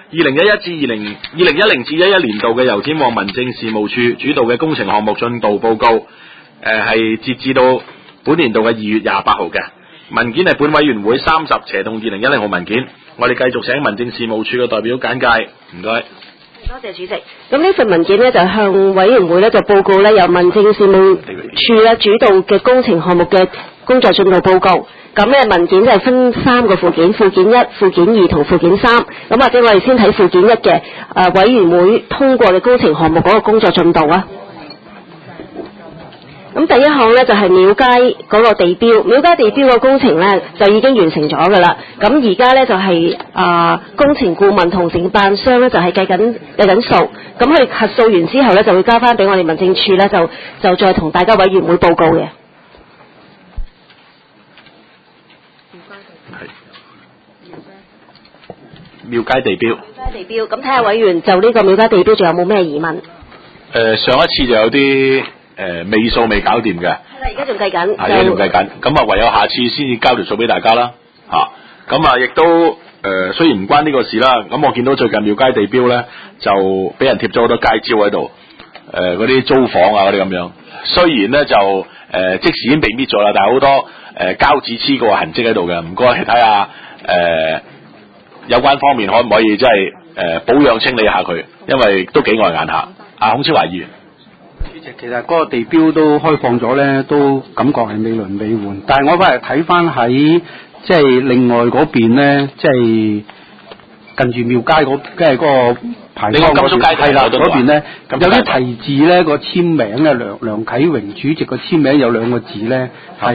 2010至2011年度嘅油尖旺民政事務處主導嘅工程項目進度報告，係截至到本年度嘅2月28號嘅文件係本委員會30/2010號文件。我哋繼續請民政事務處嘅代表簡介，唔該。 多謝主席。咁呢份文件呢，就向委員會呢就報告呢由民政事務處呢主導嘅工程項目嘅工作進度報告。咁呢文件就係分3個附件，附件1、附件2同附件3。咁或者我哋先睇附件1嘅委員會通過嘅工程項目嗰個工作進度啊。咁第一項呢，就係廟街嗰個地標，廟街地標個工程呢，就已經完成咗㗎啦。咁而家呢，就係工程顧問同承辦商呢，就係計緊數，咁佢核數完之後呢，就會交翻俾我哋民政處呢，就再同大家委員會報告嘅。 廟街地標。 廟街地標，咁睇下委員就呢個廟街地標仲有冇咩疑問？ 上一次就有啲尾數未搞掂嘅。係啦， 而家仲計緊。 而家仲計緊，咁啊唯有下次先至交條數俾大家啦。咁啊亦都雖然唔關呢個事啦，咁我見到最近廟街地標咧就俾人貼咗好多街招喺度，嗰啲租房啊嗰啲咁樣。雖然咧就即時已經被搣咗啦，但係好多膠紙黐過痕跡喺度嘅。唔該睇下有關方面可唔可以即係保養清理下佢，因為都幾礙眼下。孔超華議員。 主席，其實嗰個地標都開放咗咧，都感覺係美輪美奐。但係我翻嚟睇翻喺即係另外嗰邊咧，即係近住廟街嗰，即係嗰個牌坊嗰邊，係啦嗰邊咧有啲題字咧個簽名咧，梁啟榮主席個簽名有2個字咧係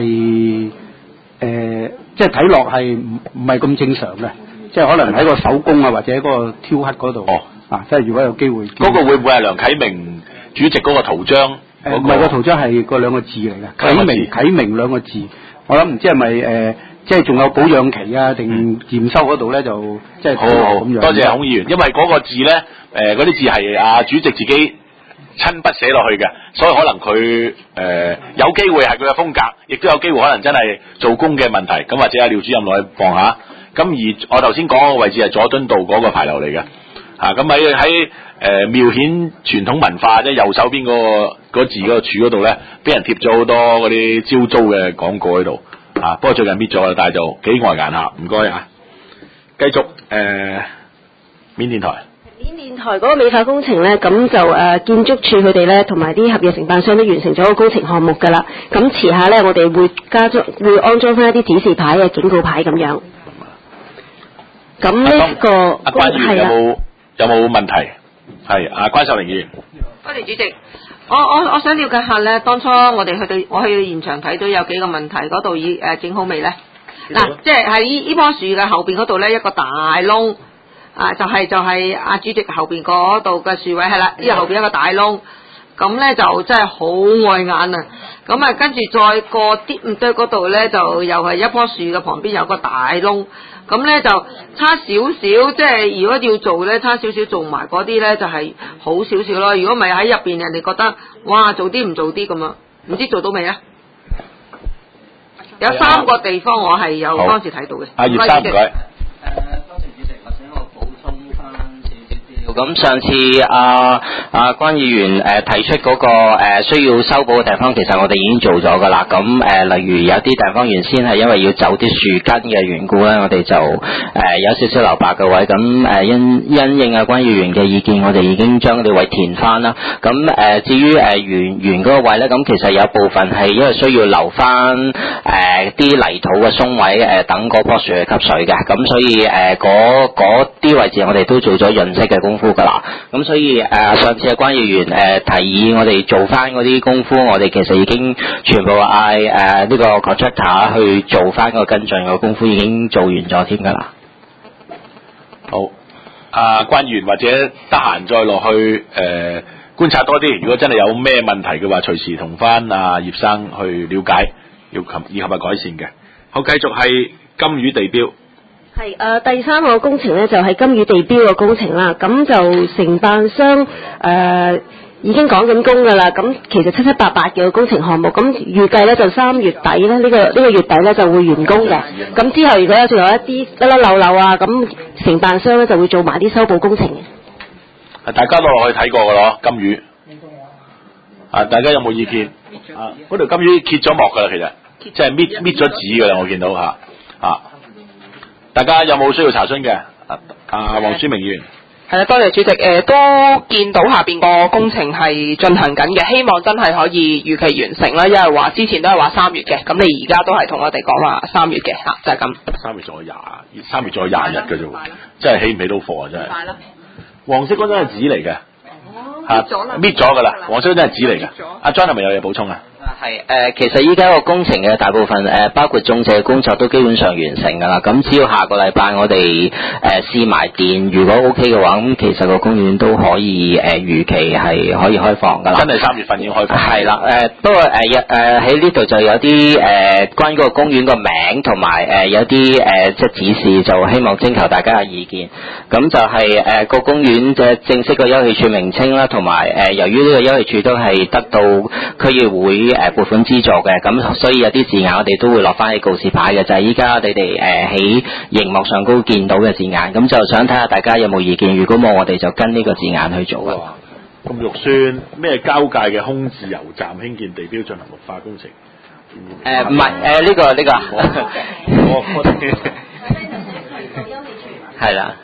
即係睇落係唔係咁正常嘅，即係可能喺個手工啊或者嗰個雕刻嗰度。即係如果有機會， 嗰個會唔會係梁啟明主席嗰個圖章？ 唔係個圖章係嗰2個字嚟嘅，啟明2個字。我諗唔知係咪即係仲有保養期啊，定驗收嗰度咧就即係好咁樣。多謝孔議員，因為嗰個字咧嗰啲字係主席自己親筆寫落去嘅，所以可能佢有機會係佢嘅風格，亦都有機會可能真係做工嘅問題。咁或者阿廖主任落去望下。咁而我頭先講嗰個位置係佐敦道嗰個牌樓嚟嘅。咁喺廟顯傳統文化即係右手邊嗰字嗰個柱嗰度咧，俾人貼咗好多嗰啲招租嘅廣告喺度。不過最近搣咗啦，但係就幾礙眼下。唔該啊，繼續緬甸台。 緬甸台嗰個美化工程咧，咁就建築署佢哋咧同埋啲合約承辦商都完成咗個工程項目㗎啦。咁遲下咧，我哋會安裝翻一啲指示牌嘅警告牌咁樣。咁呢個阿關議員有冇問題？係關秀玲議員。 多謝主席。我想了解下咧，當初我去到現場睇到有幾個問題，嗰度已整好未咧？嗱，即係喺呢棵樹嘅後邊嗰度咧，一個大窿，就係阿主席後邊嗰度嘅樹位係啦，呢後邊一個大窿，咁咧就真係好礙眼啊！咁跟住再過啲唔對嗰度咧，就又係一棵樹嘅旁邊有個大窿。咁咧就差少少，即係如果要做咧，差少少做埋嗰啲咧就係好少少咯。如果唔係喺入邊，人哋覺得哇做啲唔做啲咁啊，唔知做到未啊？有3個地方我係有當時睇到嘅。 葉生唔該。 多謝主席，或者我補充翻少少。咁上次關議員提出嗰個需要修補嘅地方，其實我哋已經做咗噶啦。咁例如有啲地方原先係因為要走啲樹根嘅緣故咧，我哋就有少少留白嘅位。咁因應關議員嘅意見，我哋已經將嗰啲位填翻啦。咁至於原嗰個位咧，咁其實有部分係因為需要留翻啲泥土嘅鬆位，等嗰棵樹去吸水嘅。咁所以嗰啲位置我哋都做咗潤色嘅功夫噶啦。咁所以上次關議員提議我哋做翻嗰啲功夫，我哋其實已經全部嗌呢個 contractor 去做翻個跟進嘅功夫，已經做完咗添噶啦。 好，關議員或者得閒再落去觀察多啲，如果真係有咩問題嘅話，隨時同翻葉生去了解，以及係改善嘅。好，繼續係金魚地標。 係第3個工程咧就係金魚地標嘅工程啦。咁就承辦商已經講緊工㗎啦。咁其實七七八八嘅工程項目，咁預計咧就3月底咧呢個月底咧就會完工嘅。咁之後如果仲有一啲甩甩漏漏啊，咁承辦商咧就會做埋啲修補工程嘅。 大家都落去睇過㗎咯，金魚。大家有冇意見？嗰條金魚揭咗幕㗎啦，其實即係搣咗紙㗎啦，我見到嚇。大家有冇需要查詢嘅？黃書明議員。 係啦，多謝主席。都見到下邊個工程係進行緊嘅，希望真係可以預期完成啦。因為話之前都係話3月嘅，咁你而家都係同我哋講話3月嘅嚇，就係咁。3月仲有20日嘅啫喎，真係起唔起到貨啊！真係。黃色嗰張係紙嚟嘅。搣咗㗎啦，黃色嗰張係紙嚟嘅。阿 John 係咪有嘢補充啊？ 係其實依家個工程嘅大部分包括種植嘅工作都基本上完成㗎啦。咁只要下個禮拜我哋試埋電，如果 OK 嘅話，咁其實個公園都可以預期係可以開放㗎啦。 真係3月份已經開放。 係啦，不過喺呢度就有啲關於個公園個名同埋有啲即係指示，就希望徵求大家嘅意見。咁就係個公園嘅正式個休憩處名稱啦，同埋由於呢個休憩處都係得到區議會撥款資助嘅，咁所以有啲字眼我哋都會落翻喺告示牌嘅，就係依家你哋喺熒幕上高見到嘅字眼，咁就想睇下大家有冇意見，如果冇我哋就跟呢個字眼去做啦。 咁肉酸咩交界嘅空置油站興建地標進行綠化工程？ 唔係呢個係啦，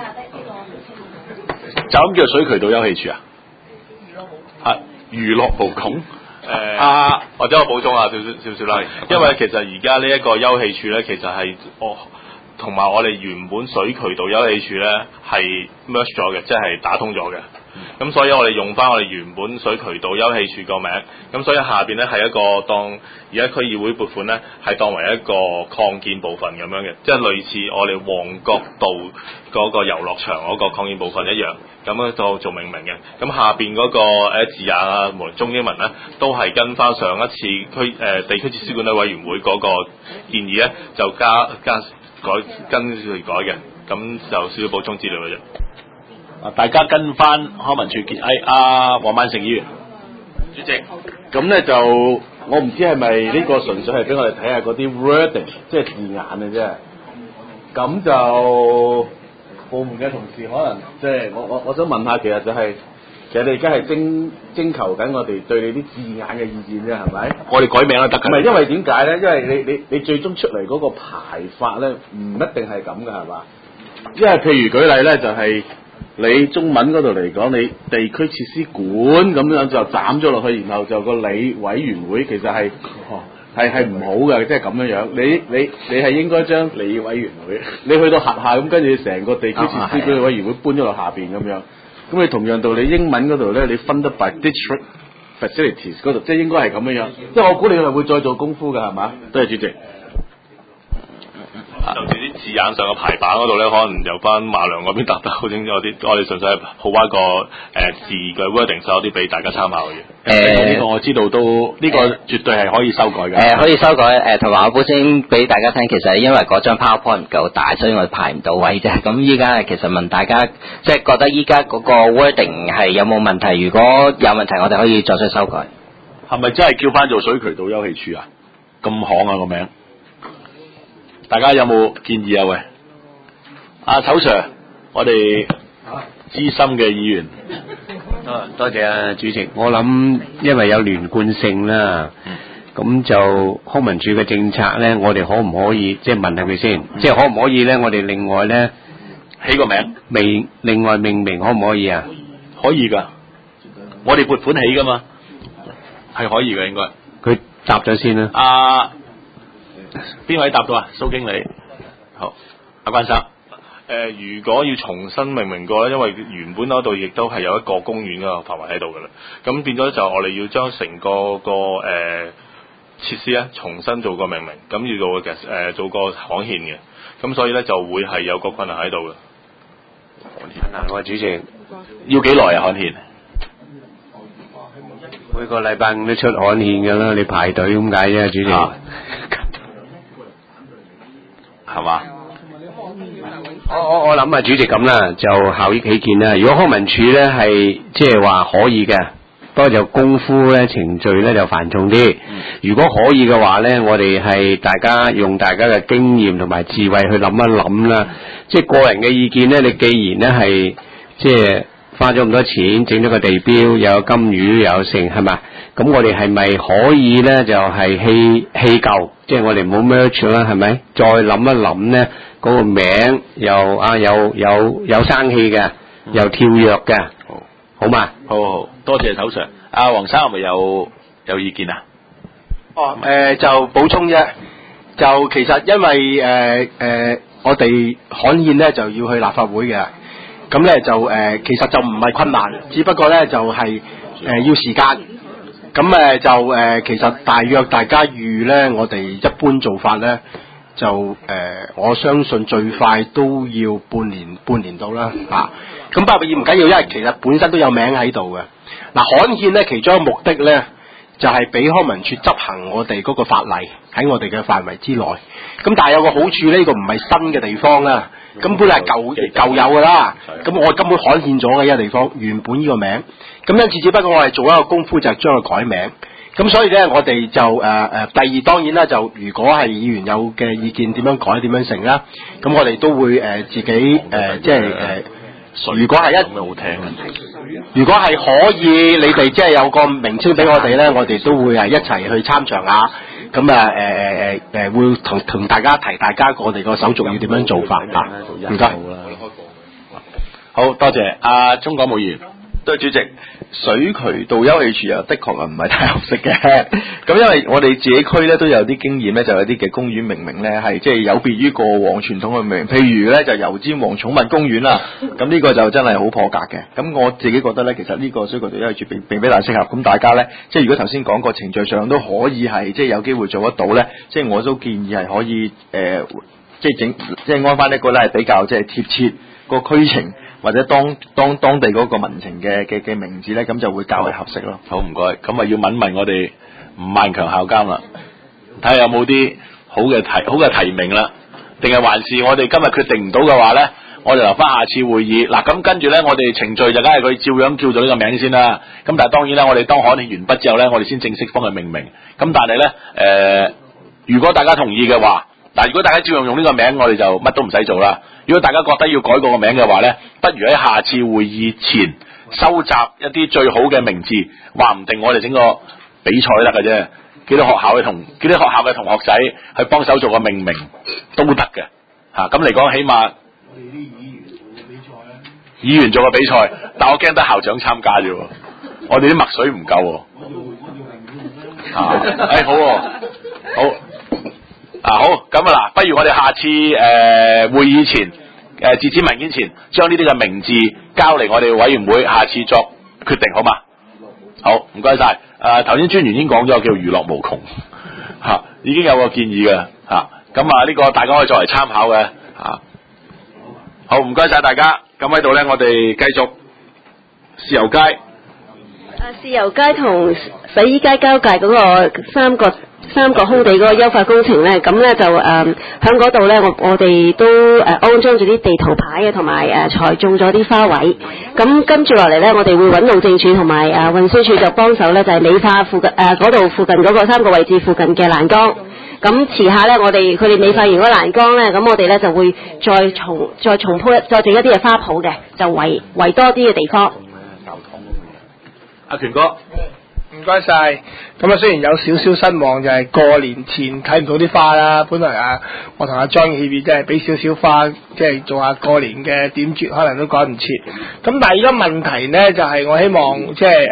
就咁叫水渠道休憩處啊？娛樂部孔。 或者我補充下少少啦，因為其實而家呢一個休憩處咧，其實係同埋我哋原本水渠道休憩處咧係 merge 咗嘅，即係打通咗嘅。咁所以我哋用翻我哋原本水渠道休憩處個名，咁所以下邊咧係一個當而家區議會撥款咧係當為一個擴建部分咁樣嘅，即係類似我哋旺角道嗰個遊樂場嗰個擴建部分一樣，咁樣就做命名嘅。咁下邊嗰個字眼啊，無論中英文咧，都係跟翻上一次地區設施管理委員會嗰個建議咧，就跟住改嘅。咁就少少補充資料嘅啫。 大家跟翻康文署建黃萬成議員主席， 咁咧就我唔知係咪呢個純粹係俾我哋睇下嗰啲 wording， 即係字眼嘅啫。咁就部門嘅同事可能即係我想問下，其實你而家係徵求緊我哋對你啲字眼嘅意見啫，係咪？我哋改名都得㗎。唔係因為點解咧？因為你最終出嚟嗰個排法咧，唔一定係咁㗎，係嘛？因為譬如舉例咧，就係你中文嗰度嚟講，你地區設施管咁樣就斬咗落去，然後就個理委員會其實係唔好嘅，即係咁樣樣。你係應該將理委員會，你去到轄下咁，跟住成個地區設施管理委員會搬咗落下邊咁樣。咁你同樣道理英文嗰度咧，你分得 by district facilities 嗰度，即係應該係咁樣樣。即係我估你係會再做功夫㗎，係嘛？多謝主席。 就住啲字眼上嘅排版嗰度咧，可能由翻馬良嗰邊答得好清楚啲，我哋純粹係好翻個字嘅 wording，有啲俾大家參考嘅。呢個我知道都呢個絕對係可以修改嘅。 可以修改同埋我補先俾大家聽，其實係因為嗰張 PowerPoint 唔夠大，所以我哋排唔到位啫。咁依家其實問大家，即係覺得依家嗰個 wording 係有冇問題？如果有問題，我哋可以作出修改。 係咪真係叫翻做水渠道休憩處啊？咁行啊個名！大家有冇建議啊？喂，阿丑 Sir，我哋資深嘅議員。 多謝啊，主席。我諗因為有連貫性啦，咁就康文署嘅政策咧，我哋可唔可以即係問係咪先？即係可唔可以咧？我哋另外咧起個名， 另外命名可唔可以啊？ 可以㗎，我哋撥款起㗎嘛，係可以嘅應該。 佢答咗先啦。 邊位答到啊？蘇經理，好，阿關生。 如果要重新命名過咧，因為原本嗰度亦都係有一個公園嘅範圍喺度㗎啦，咁變咗就我哋要將成個設施咧重新做個命名，咁要做個刊憲嘅，咁所以咧就會係有個困難喺度嘅。 嗱，我主席要幾耐啊？刊憲？ 每個禮拜5都出刊憲㗎啦，你排隊咁解啫，主席。 係嘛？ 我諗啊，主席咁啦，就效益起見啦。如果康文署咧係即係話可以嘅， 不過就功夫咧程序咧就繁重啲。如果可以嘅話咧，我哋係大家用大家嘅經驗同埋智慧去諗一諗啦。即係個人嘅意見咧，你既然咧係即係花咗咁多錢整咗個地標，又有金魚又有剩，係咪？咁我哋係咪可以咧就係棄舊，即係我哋唔好 merge 啦，係咪？再諗一諗咧，嗰個名有生氣嘅，又跳躍嘅，好嘛？ 好，多謝頭 Sir。阿黃生係咪有意見啊？ 就補充啫，就其實因為我哋刊憲咧就要去立法會嘅，咁咧就其實就唔係困難，只不過咧就係要時間。咁就其實大約大家預咧，我哋一般做法咧就我相信最快都要半年到啦啊！咁不過唔緊要，因為其實本身都有名喺度嘅。嗱，刊憲咧其中一個目的咧就係俾康文署執行我哋嗰個法例喺我哋嘅範圍之內。咁但係有個好處，呢個唔係新嘅地方啦，根本係舊有噶啦。咁我根本刊憲咗嘅一個地方，原本呢個名。咁因此只不過我係做一個功夫，就係將佢改名。咁所以咧，我哋就第二當然啦，就如果係議員有嘅意見點樣改點樣成啦，咁我哋都會自己即係如果係如果係可以，你哋即係有個名稱俾我哋咧，我哋都會係一齊去參詳下。咁會同大家提大家我哋個手續要點樣做法啊？唔該。 好多謝阿鍾國武議員。 對，主席，水渠道休憩處又的確唔係太合適嘅。咁因為我哋自己區咧都有啲經驗咧，就有啲嘅公園命名咧係即係有別於過往傳統嘅命名，譬如咧就油尖旺寵物公園啦。咁呢個就真係好破格嘅。咁我自己覺得咧，其實呢個水渠道休憩處並非太適合。咁大家咧，即係如果頭先講個程序上都可以係即係有機會做得到咧，即係我都建議係可以即係安翻一個咧係比較即係貼切個區情。或者當地嗰個民情嘅名字咧，咁就會較為合適咯。 好，唔該。咁啊要問我哋吳萬強校監啦，睇下有冇啲好嘅提名啦，定係還是我哋今日決定唔到嘅話咧，我哋留翻下次會議。嗱，咁跟住咧，我哋程序就梗係佢照樣叫做呢個名先啦。咁但係當然啦，我哋當刊憲完畢之後咧，我哋先正式幫佢命名。咁但係咧，如果大家同意嘅話，嗱，如果大家照樣用呢個名，我哋就乜都唔使做啦。如果大家覺得要改個名嘅話咧，不如喺下次會議前收集一啲最好嘅名字，話唔定我哋整個比賽得嘅啫。幾多學校嘅同學仔去幫手做個命名都得嘅嚇。咁嚟講，起碼我哋啲議員做個比賽，但我驚得校長參加啫喎。我哋啲墨水唔夠喎。好喎，好。好，咁啊嗱，不如我哋下次會議前截止文件前，將呢啲嘅名字交嚟我哋委員會，下次作決定，好嘛？好，唔該晒。頭先專員已經講咗叫娛樂無窮嚇，已經有個建議嘅嚇，咁呢個大家可以作為參考嘅嚇。好，唔該晒大家。咁喺度咧，我哋繼續豉油街。 豉油街同洗衣街交界嗰個三個空地嗰個優化工程咧，咁咧就喺嗰度咧，我哋都安裝咗啲地圖牌嘅，同埋裁種咗啲花位。咁跟住落嚟咧，我哋會揾路政署同埋運輸署就幫手咧，就係美化附近嗰度附近嗰個3個位置附近嘅欄杆。咁遲下咧，佢哋美化完嗰個欄杆咧，咁我哋咧就會再重鋪再整一啲嘅花圃嘅，就圍多啲嘅地方。 阿權哥。 唔該晒，咁雖然有少少失望，就係過年前睇唔到啲花啦。本來我同阿張協議即係俾少少花，即係做下過年嘅點綴，可能都趕唔切。咁但係而家問題呢，就係我希望即係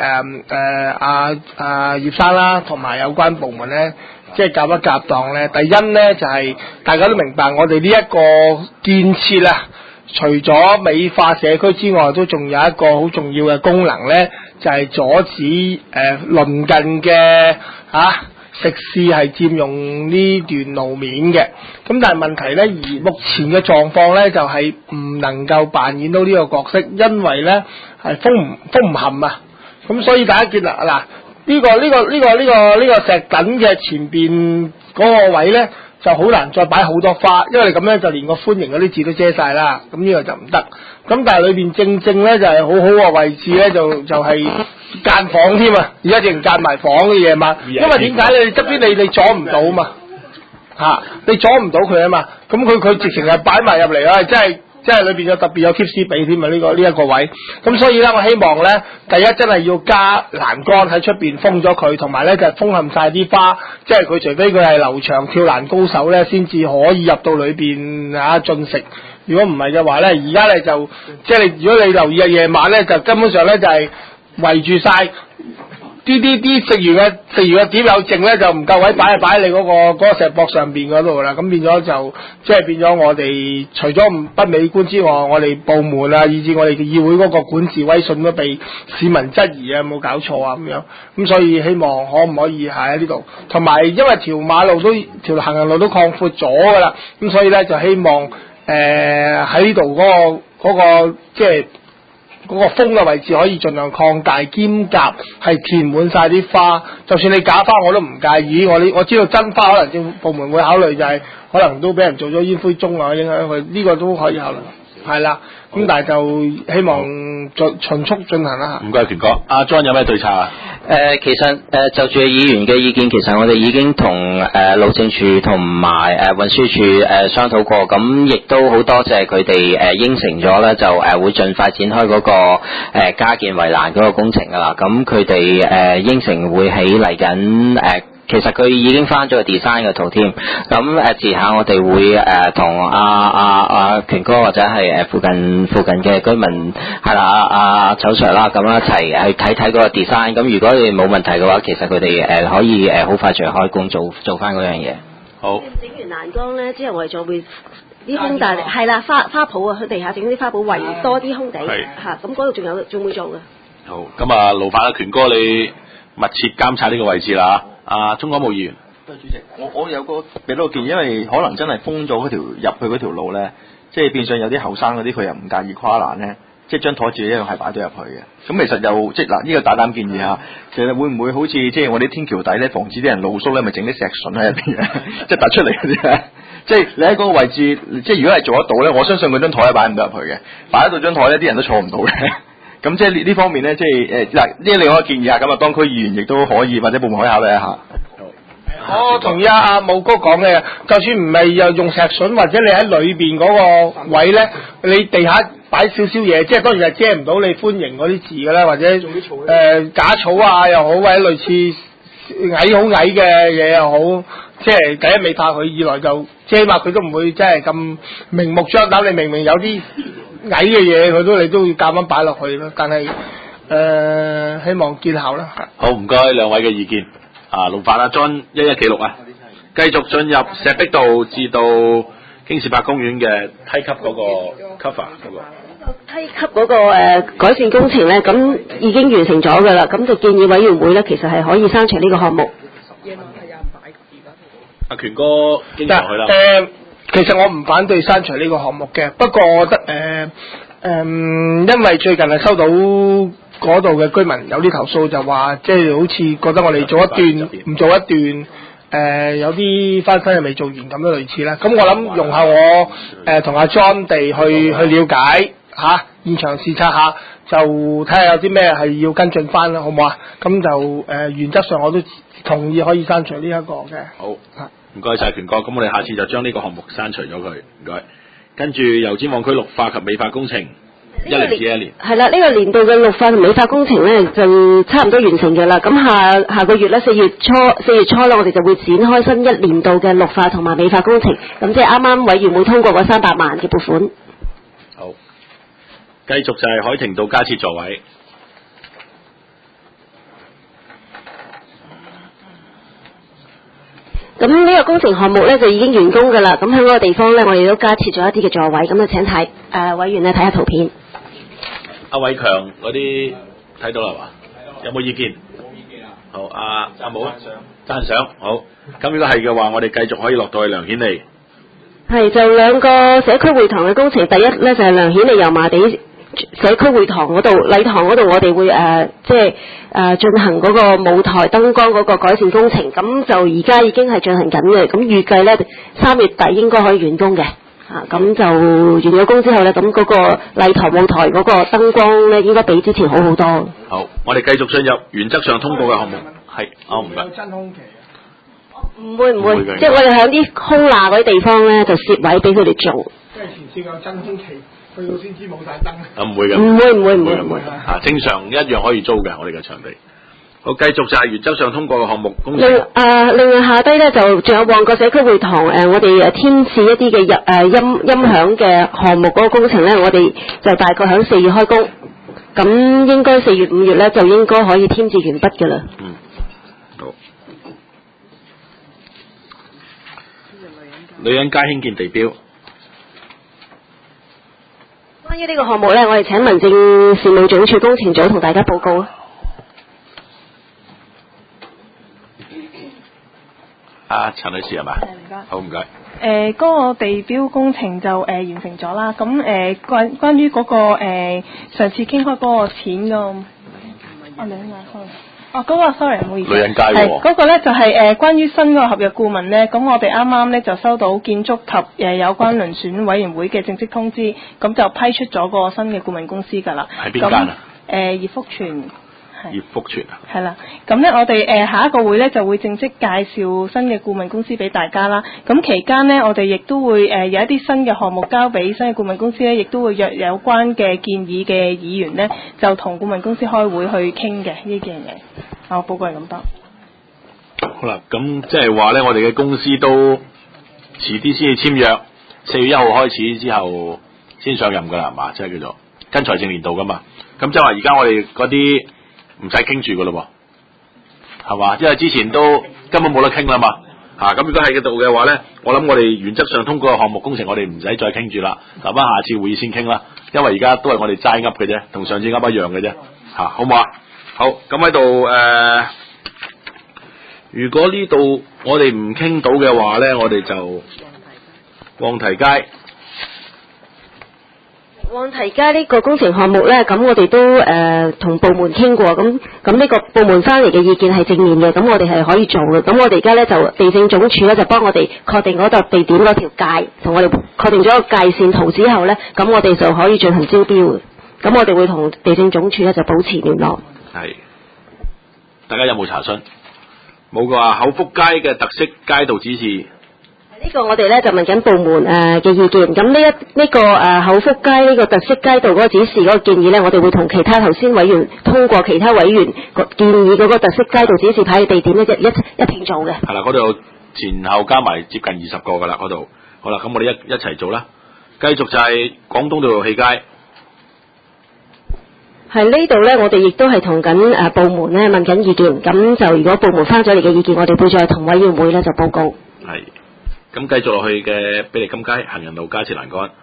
葉生啦，同埋有關部門呢，即係夾一夾檔呢。第一呢，就係大家都明白，我哋呢一個建設啊，除咗美化社區之外，都仲有一個好重要嘅功能呢。就係阻止鄰近嘅食肆係佔用呢段路面嘅。咁但係問題咧，而目前嘅狀況咧就係唔能夠扮演到呢個角色，因為咧係風唔含啊。咁所以大家見啦，嗱呢個石躉嘅前邊嗰個位咧就好難再擺好多花，因為咁樣就連個歡迎嗰啲字都遮晒啦。咁呢個就唔得。咁但係裏邊正咧就係好好嘅位置咧，就係間房添啊，而家淨間埋房嘅夜晚，因為點解咧？你側邊你阻唔到嘛嚇，你阻唔到佢啊嘛，咁佢直情係擺埋入嚟啊，真係裏邊有特別有 tips 俾添啊！呢一個位，咁所以咧，我希望咧，第一真係要加欄杆喺出邊封咗佢，同埋咧就封冚晒啲花，即係佢除非佢係劉翔跳欄高手咧，先至可以入到裏邊啊進食。如果唔係嘅話咧，而家咧就即係如果你留意夜晚咧，就根本上咧就係圍住晒。啲食完嘅碟有剩咧，就唔夠位擺喺你嗰個石膊上邊嗰度啦。咁變咗就即係變咗我哋除咗不美觀之外，我哋部門啊，以至我哋嘅議會嗰個管治威信都被市民質疑啊，冇搞錯啊咁樣。咁所以希望可唔可以喺呢度，同埋因為條行人路都擴闊咗噶啦，咁所以咧就希望喺呢度嗰個即係。嗰個風嘅位置可以盡量擴大兼夾，係填滿晒啲花。就算你假花我都唔介意。我知道真花可能政府部門會考慮，就係可能都俾人做咗煙灰盅啊，影響佢呢個都可以考慮。係啦，咁但係就希望循速進行啦。 唔該，權哥，阿 John 有咩對策啊？ 其實就住議員嘅意見，其實我哋已經同路政署同埋運輸署商討過，咁亦都好多謝佢哋應承咗咧，就會盡快展開嗰個加建圍欄嗰個工程㗎啦。咁佢哋應承會喺嚟緊其實佢已經翻咗個 design 嘅圖添，咁遲下我哋會同阿權哥或者係附近嘅居民係啦，阿丑 Sir 啦，咁一齊去睇睇嗰個 design。咁如果你冇問題嘅話，其實佢哋可以好快就開工做翻嗰樣嘢。 好。 整完欄杆咧之後，我哋就會啲空地係啦，花圃啊，去地下整啲花圃圍多啲空地嚇，咁嗰度仲會做嘅。 好，咁啊，勞煩阿權哥你密切監察呢個位置啦。鍾港務議員， 主席，我有個俾到個建議，因為可能真係封咗入去嗰條路咧，即係變相有啲後生嗰啲佢又唔介意跨欄咧，即係張台自己一樣係擺咗入去嘅。咁其實又即係嗱，呢個大膽建議下，其實會唔會好似即係我哋天橋底咧，防止啲人露宿咧，咪整啲石筍喺入邊嘅，即係突出嚟嗰啲咧？即係你喺嗰個位置，即係如果係做得到咧，我相信佢張台係擺唔到入去嘅，擺喺度張台咧，啲人都坐唔到嘅。咁即係呢方面咧，即係嗱，呢另外一個建議啊，咁啊，當區議員亦都可以或者部門可以考慮一下。 我同意阿武哥講嘅，就算唔係又用石筍，或者你喺裏邊嗰個位咧，你地下擺少少嘢，即係當然係遮唔到你歡迎嗰啲字㗎啦，或者假草啊又好，或者類似矮好矮嘅嘢又好，即係第一未怕佢，二來就遮嘛，佢都唔會真係咁明目張膽。你明明有啲矮嘅嘢，你都要夾硬擺落去咯。但係希望見效啦。 好，唔該兩位嘅意見。勞煩阿 John 一記錄啊，繼續進入石壁道至到京士柏公園嘅梯級嗰個 cover 嗰個。 梯級嗰個改善工程咧，咁已經完成咗㗎啦，咁就建議委員會咧，其實係可以刪除呢個項目。 阿權哥經常去啦。 其實我唔反對刪除呢個項目嘅，不過我覺得因為最近係收到嗰度嘅居民有啲投訴，就話即係好似覺得我哋做一段唔做一段，有啲翻新又未做完咁樣類似啦。咁我諗用下我同阿 John 地去了解嚇，現場視察下，就睇下有啲咩係要跟進翻啦，好唔好啊？咁就原則上我都同意可以刪除呢一個嘅。 好，唔該晒權哥，咁我哋下次就將呢個項目刪除咗佢，唔該。跟住油尖旺區綠化及美化工程。1年至1年係啦，呢個年度嘅綠化同美化工程咧就差唔多完成嘅啦。咁下個月咧4月初咧，我哋就會展開新一年度嘅綠化同埋美化工程。咁即係啱啱委員會通過嗰300萬嘅撥款。好，繼續就係海庭道加設座位。咁呢個工程項目咧就已經完工㗎啦。咁喺嗰個地方咧，我哋都加設咗一啲嘅座位。咁就請委員咧睇下圖片。阿偉強嗰啲睇到啦嘛？有冇意見？冇意見啊。好，阿武讚賞。好，咁如果係嘅話，我哋繼續可以落到去梁顯利。係就兩個社區會堂嘅工程，第一咧就係梁顯利油麻地社區會堂嗰度禮堂嗰度，我哋會進行嗰個舞台燈光嗰個改善工程。咁就而家已經係進行緊嘅，咁預計咧3月底應該可以完工嘅。 咁就完咗工之後咧，咁嗰個禮堂舞台嗰個燈光咧，應該比之前好好多。 好，我哋繼續進入原則上通過嘅項目。係，唔該。 真空期唔會， 嘅即係我哋喺啲空罅嗰啲地方咧，就攝位俾佢哋做。 即係前線有真空期，去到先知冇晒燈。 唔會嘅。唔會。正常一樣可以租嘅，我哋嘅場地。好，繼續就係原則上通過嘅項目工程。 另外下低咧就仲有旺角社區會堂我哋添置一啲嘅音響嘅項目嗰個工程咧，我哋就大概喺4月開工，咁應該4月5月咧就應該可以添置完畢㗎啦。 好。女人街興建地標。 關於呢個項目咧，我哋請民政事務總署工程組同大家報告啊。 陳女士係嘛？ 唔該。 好，唔該。 嗰個地標工程就完成咗啦。咁關於嗰個上次傾開嗰個錢個，嗰個 sorry 唔好意思。 女人街喎。 嗰個咧就係關於新嗰個合約顧問咧，咁我哋啱啱咧就收到建築及有關遴選委員會嘅正式通知，咁就批出咗個新嘅顧問公司㗎啦。 喺邊間啊？ 葉福全。 葉福全啊， 係啦，咁咧我哋下一個會咧就會正式介紹新嘅顧問公司俾大家啦。咁期間呢，我哋亦都會有一啲新嘅項目交俾新嘅顧問公司咧，亦都會約有關嘅建議嘅議員呢，就同顧問公司開會去傾嘅呢件嘢。我報告係咁多。 好啦，咁即係話咧，我哋嘅公司都遲啲先至簽約，4月1號開始之後先上任㗎啦，係嘛？即係叫做跟財政年度㗎嘛。咁即係話而家我哋嗰啲唔使傾住噶咯喎，係嘛？因為之前都根本冇得傾啦嘛，咁如果喺嗰度嘅話咧，我諗我哋原則上通過嘅項目工程，我哋唔使再傾住啦，留翻下次會議先傾啦。因為而家都係我哋齋噏嘅啫，同上次噏一樣嘅啫，好唔好啊？好，咁喺度如果呢度我哋唔傾到嘅話咧，我哋就旺堤街。 旺堤街呢個工程項目呢，咁我哋都同部門傾過，咁呢個部門翻嚟嘅意見係正面嘅，咁我哋係可以做嘅。咁我哋而家呢，就地政總署呢，就幫我哋確定嗰笪地點嗰條界，同我哋確定咗個界線圖之後呢，咁我哋就可以進行招標嘅。咁我哋會同地政總署呢，就保持聯絡。 係，大家有冇查詢？冇嘅話，口福街嘅特色街道指示。 呢個我哋咧就問緊部門嘅意見，咁呢個口福街呢個特色街道嗰個指示嗰個建議咧，我哋會同其他頭先委員通過其他委員建議嗰個特色街道指示牌嘅地點咧，一併做嘅。 係啦，嗰度前後加埋接近20個噶啦，嗰度。好啦，咁我哋一齊做啦。繼續就係廣東道路氣街。 係呢度咧，我哋亦都係同緊部門咧問緊意見，咁就如果部門翻咗嚟嘅意見，我哋會再同委員會咧就報告。 係。咁繼續落去嘅比利金街行人路加設欄杆，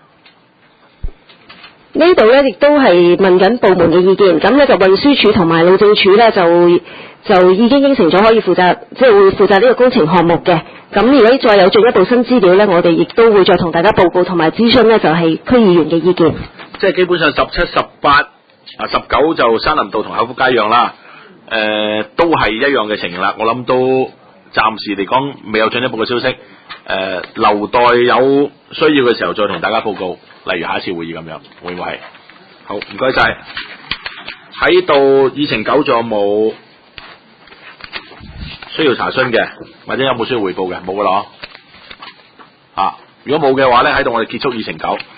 呢度咧亦都係問緊部門嘅意見，咁咧就運輸署同埋路政署咧就已經應承咗可以負責，即係會負責呢個工程項目嘅。咁如果再有進一步新資料咧，我哋亦都會再同大家報告同埋諮詢咧，就係區議員嘅意見。 即係基本上17、18、19就山林道同口福街一樣啦，都係一樣嘅情形啦。我諗都暫時嚟講未有進一步嘅消息。留待有需要嘅時候再同大家報告，例如下一次會議咁樣，會唔會係？好，唔該晒。喺度議程9仲有冇需要查詢嘅，或者有冇需要匯報嘅？冇噶啦，如果冇嘅話咧，喺度我哋結束議程9。